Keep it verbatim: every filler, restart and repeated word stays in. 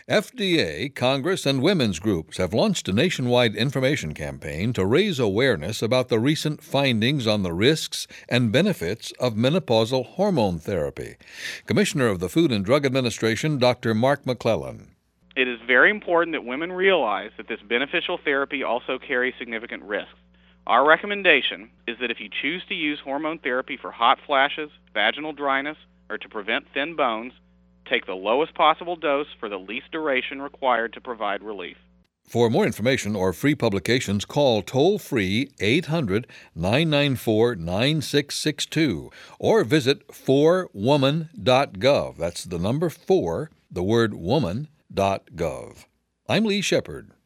F D A, Congress, and women's groups have launched a nationwide information campaign to raise awareness about the recent findings on the risks and benefits of menopausal hormone therapy. Commissioner of the Food and Drug Administration, Doctor Mark McClellan. It is very important that women realize that this beneficial therapy also carries significant risks. Our recommendation is that if you choose to use hormone therapy for hot flashes, vaginal dryness, or to prevent thin bones, take the lowest possible dose for the least duration required to provide relief. For more information or free publications, call toll-free eight hundred, nine nine four, nine six six two or visit four woman dot gov. That's the number four, the word woman, dot gov. I'm Lee Shepard.